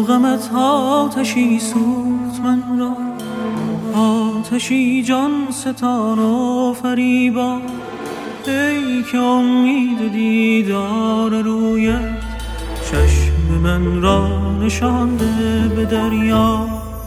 غمت آتشی سوخت من را، آتشی جان ستان و فریبا. ای که امید دیدار رویت چشم من را نشانده به دریا.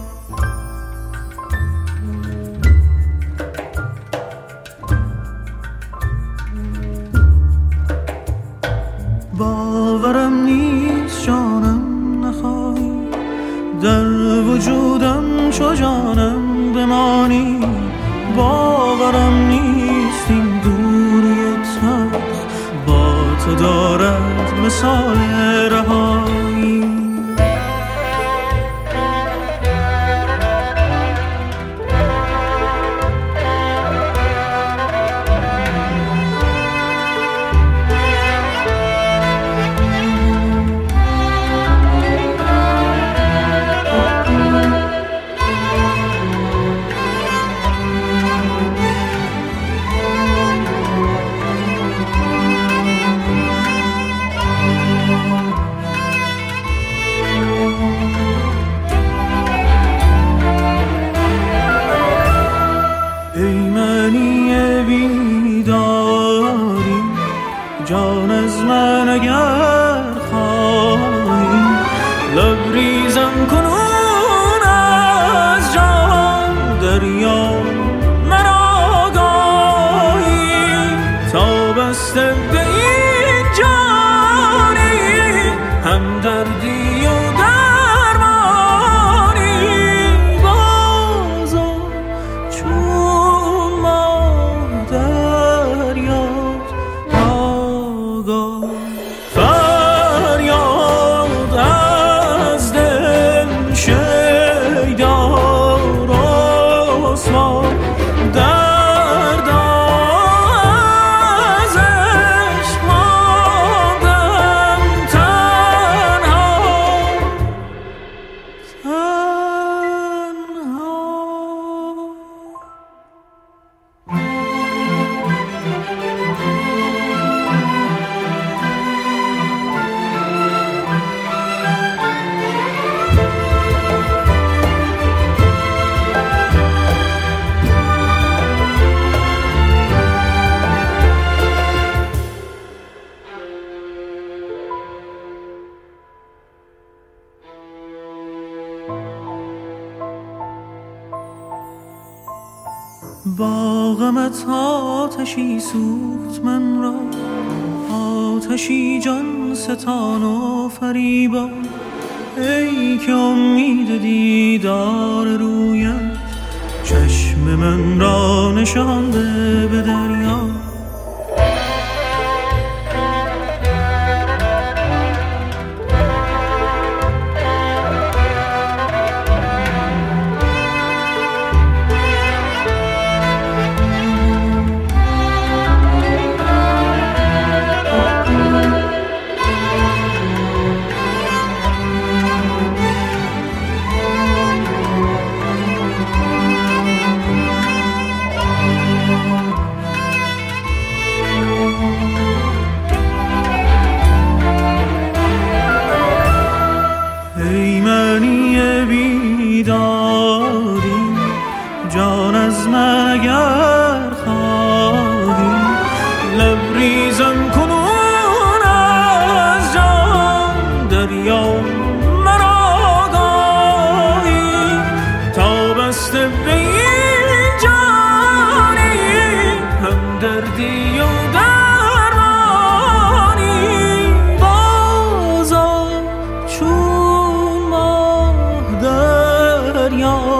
باورم نیست جانم نخواهی، در وجودم چو جانم بمانی. باورم نیست این دوری تلخ با تو دارد مثال رهایی. جان از من اگر خواهی، لبریزم کنون از جان دریا. من آگاهی تا بسته به این جانی، هم دردی و درمانی. بازم چون ماه دریا فریاد از دل شیدار رسوا، درد از عشق ماندم تنها. با غمت آتشی سوخت من را، آتشی جان ستان و فریبا. ای که امید دیدار رویت چشم من را نشانده به دریا. جان از من اگر خواهی، لبریزم کنون از جان دریا. من آگاهی تا بسته به این جانی، هم دردی و درمانی. بازم چون ماه دریا